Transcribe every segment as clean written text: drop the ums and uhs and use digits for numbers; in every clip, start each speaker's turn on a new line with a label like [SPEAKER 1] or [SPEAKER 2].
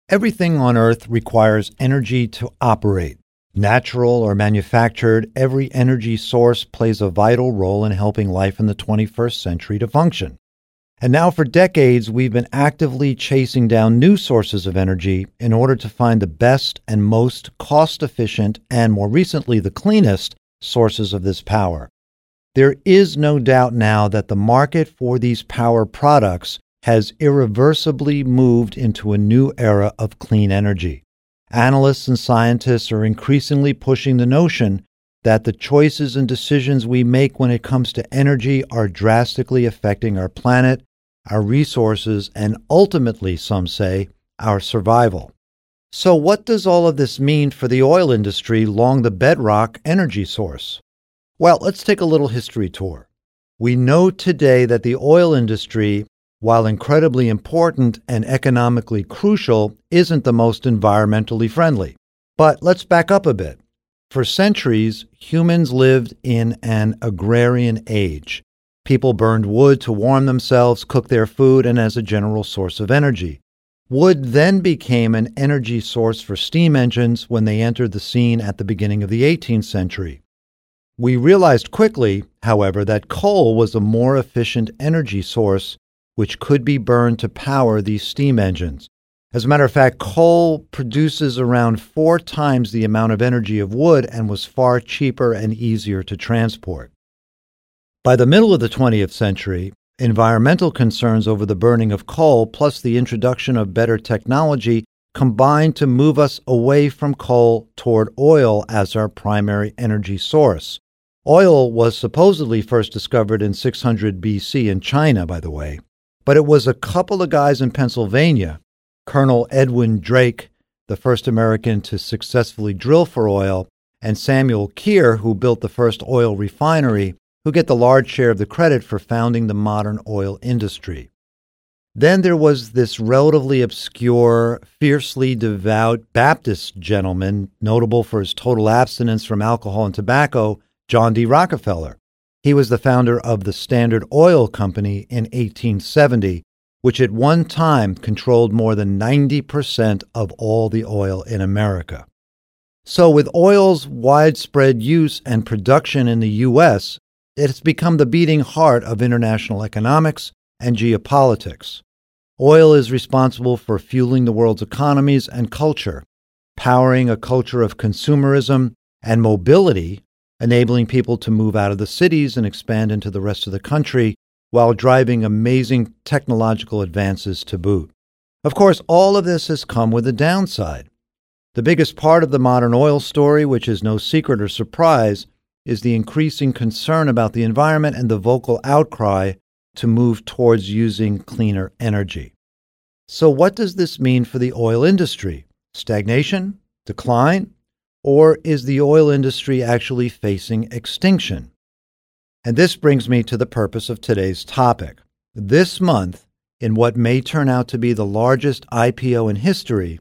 [SPEAKER 1] Everything on Earth requires energy to operate. Natural or manufactured, every energy source plays a vital role in helping life in the 21st century to function. And now for decades, we've been actively chasing down new sources of energy in order to find the best and most cost-efficient and, more recently, the cleanest sources of this power. There is no doubt now that the market for these power products has irreversibly moved into a new era of clean energy. Analysts and scientists are increasingly pushing the notion that the choices and decisions we make when it comes to energy are drastically affecting our planet, our resources, and ultimately, some say, our survival. So what does all of this mean for the oil industry along the bedrock energy source? Well, let's take a little history tour. We know today that the oil industry, while incredibly important and economically crucial, isn't the most environmentally friendly. But let's back up a bit. For centuries, humans lived in an agrarian age. People burned wood to warm themselves, cook their food, and as a general source of energy. Wood then became an energy source for steam engines when they entered the scene at the beginning of the 18th century. We realized quickly, however, that coal was a more efficient energy source which could be burned to power these steam engines. As a matter of fact, coal produces around 4 times the amount of energy of wood and was far cheaper and easier to transport. By the middle of the 20th century, environmental concerns over the burning of coal plus the introduction of better technology combined to move us away from coal toward oil as our primary energy source. Oil was supposedly first discovered in 600 BC in China, by the way. But it was a couple of guys in Pennsylvania, Colonel Edwin Drake, the first American to successfully drill for oil, and Samuel Keir, who built the first oil refinery, who get the large share of the credit for founding the modern oil industry. Then there was this relatively obscure, fiercely devout Baptist gentleman, notable for his total abstinence from alcohol and tobacco, John D. Rockefeller. He was the founder of the Standard Oil Company in 1870, which at one time controlled more than 90% of all the oil in America. So with oil's widespread use and production in the U.S., it has become the beating heart of international economics and geopolitics. Oil is responsible for fueling the world's economies and culture, powering a culture of consumerism and mobility, enabling people to move out of the cities and expand into the rest of the country while driving amazing technological advances to boot. Of course, all of this has come with a downside. The biggest part of the modern oil story, which is no secret or surprise, is the increasing concern about the environment and the vocal outcry to move towards using cleaner energy. So what does this mean for the oil industry? Stagnation? Decline? Or is the oil industry actually facing extinction? And this brings me to the purpose of today's topic. This month, in what may turn out to be the largest IPO in history,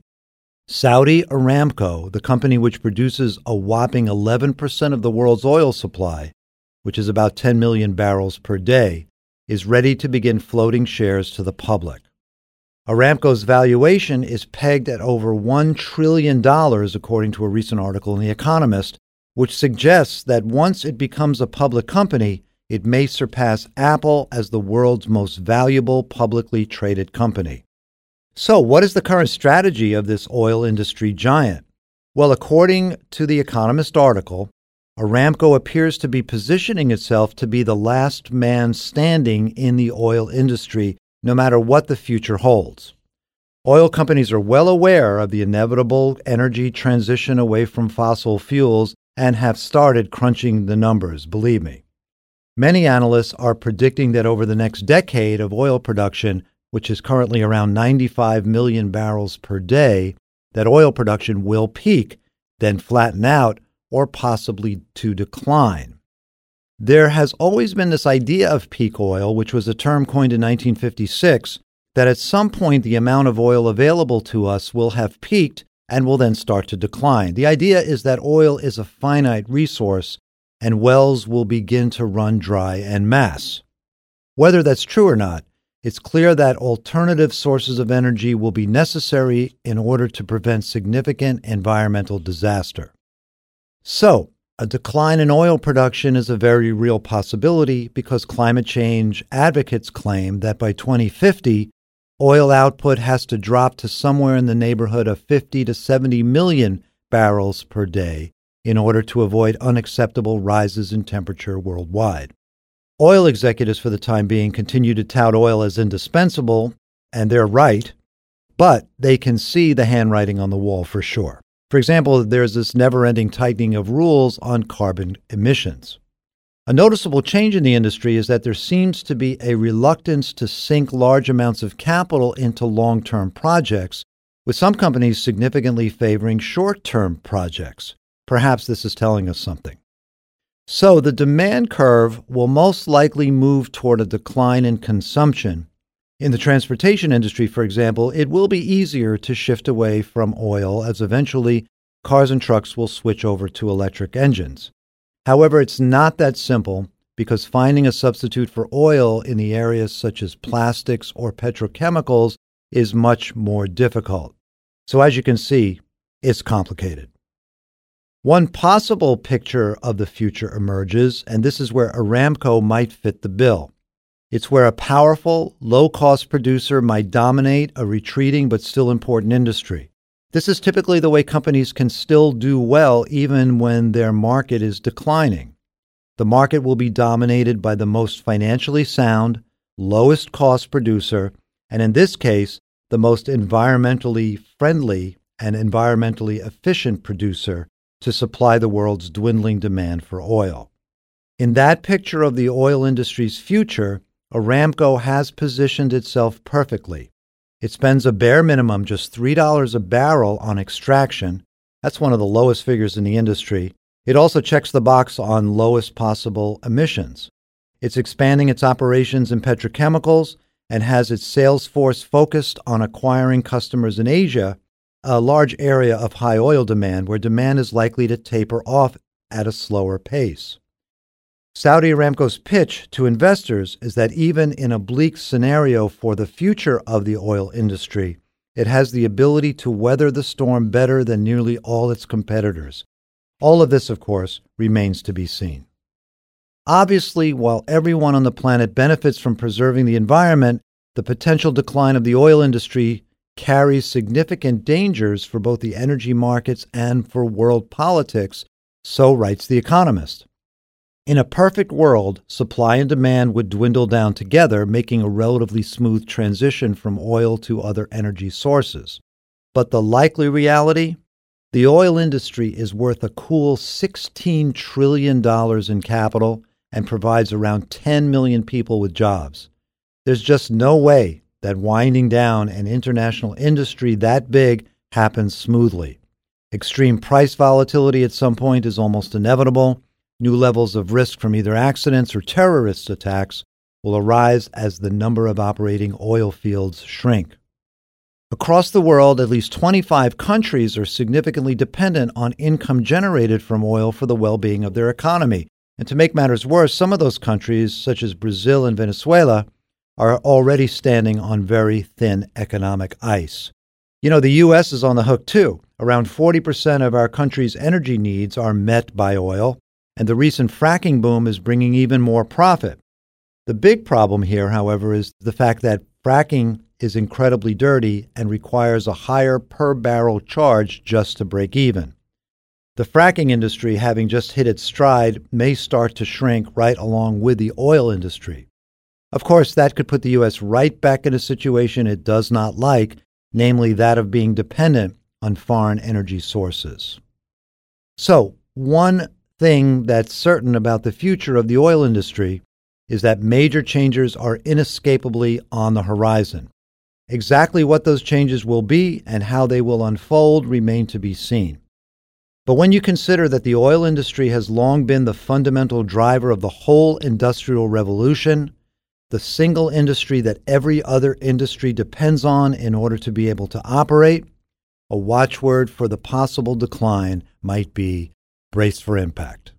[SPEAKER 1] Saudi Aramco, the company which produces a whopping 11% of the world's oil supply, which is about 10 million barrels per day, is ready to begin floating shares to the public. Aramco's valuation is pegged at over $1 trillion, according to a recent article in The Economist, which suggests that once it becomes a public company, it may surpass Apple as the world's most valuable publicly traded company. So what is the current strategy of this oil industry giant? Well, according to the Economist article, Aramco appears to be positioning itself to be the last man standing in the oil industry, no matter what the future holds. Oil companies are well aware of the inevitable energy transition away from fossil fuels and have started crunching the numbers, believe me. Many analysts are predicting that over the next decade of oil production, which is currently around 95 million barrels per day, that oil production will peak, then flatten out, or possibly to decline. There has always been this idea of peak oil, which was a term coined in 1956, that at some point the amount of oil available to us will have peaked and will then start to decline. The idea is that oil is a finite resource and wells will begin to run dry en masse. Whether that's true or not, it's clear that alternative sources of energy will be necessary in order to prevent significant environmental disaster. So, a decline in oil production is a very real possibility because climate change advocates claim that by 2050, oil output has to drop to somewhere in the neighborhood of 50 to 70 million barrels per day in order to avoid unacceptable rises in temperature worldwide. Oil executives for the time being continue to tout oil as indispensable, and they're right, but they can see the handwriting on the wall for sure. For example, there's this never-ending tightening of rules on carbon emissions. A noticeable change in the industry is that there seems to be a reluctance to sink large amounts of capital into long-term projects, with some companies significantly favoring short-term projects. Perhaps this is telling us something. So the demand curve will most likely move toward a decline in consumption. In the transportation industry, for example, it will be easier to shift away from oil as eventually cars and trucks will switch over to electric engines. However, it's not that simple because finding a substitute for oil in the areas such as plastics or petrochemicals is much more difficult. So as you can see, it's complicated. One possible picture of the future emerges, and this is where Aramco might fit the bill. It's where a powerful, low-cost producer might dominate a retreating but still important industry. This is typically the way companies can still do well even when their market is declining. The market will be dominated by the most financially sound, lowest-cost producer, and in this case, the most environmentally friendly and environmentally efficient producer to supply the world's dwindling demand for oil. In that picture of the oil industry's future, Aramco has positioned itself perfectly. It spends a bare minimum just $3 a barrel on extraction. That's one of the lowest figures in the industry. It also checks the box on lowest possible emissions. It's expanding its operations in petrochemicals and has its sales force focused on acquiring customers in Asia, a large area of high oil demand where demand is likely to taper off at a slower pace. Saudi Aramco's pitch to investors is that even in a bleak scenario for the future of the oil industry, it has the ability to weather the storm better than nearly all its competitors. All of this, of course, remains to be seen. Obviously, while everyone on the planet benefits from preserving the environment, the potential decline of the oil industry carries significant dangers for both the energy markets and for world politics, so writes The Economist. In a perfect world, supply and demand would dwindle down together, making a relatively smooth transition from oil to other energy sources. But the likely reality? The oil industry is worth a cool $16 trillion in capital and provides around 10 million people with jobs. There's just no way that winding down an international industry that big happens smoothly. Extreme price volatility at some point is almost inevitable. New levels of risk from either accidents or terrorist attacks will arise as the number of operating oil fields shrink. Across the world, at least 25 countries are significantly dependent on income generated from oil for the well-being of their economy. And to make matters worse, some of those countries, such as Brazil and Venezuela, are already standing on very thin economic ice. You know, the U.S. is on the hook too. Around 40% of our country's energy needs are met by oil, and the recent fracking boom is bringing even more profit. The big problem here, however, is the fact that fracking is incredibly dirty and requires a higher per-barrel charge just to break even. The fracking industry, having just hit its stride, may start to shrink right along with the oil industry. Of course, that could put the U.S. right back in a situation it does not like, namely that of being dependent on foreign energy sources. So, one thing that's certain about the future of the oil industry is that major changes are inescapably on the horizon. Exactly what those changes will be and how they will unfold remain to be seen. But when you consider that the oil industry has long been the fundamental driver of the whole industrial revolution, the single industry that every other industry depends on in order to be able to operate, a watchword for the possible decline might be brace for impact.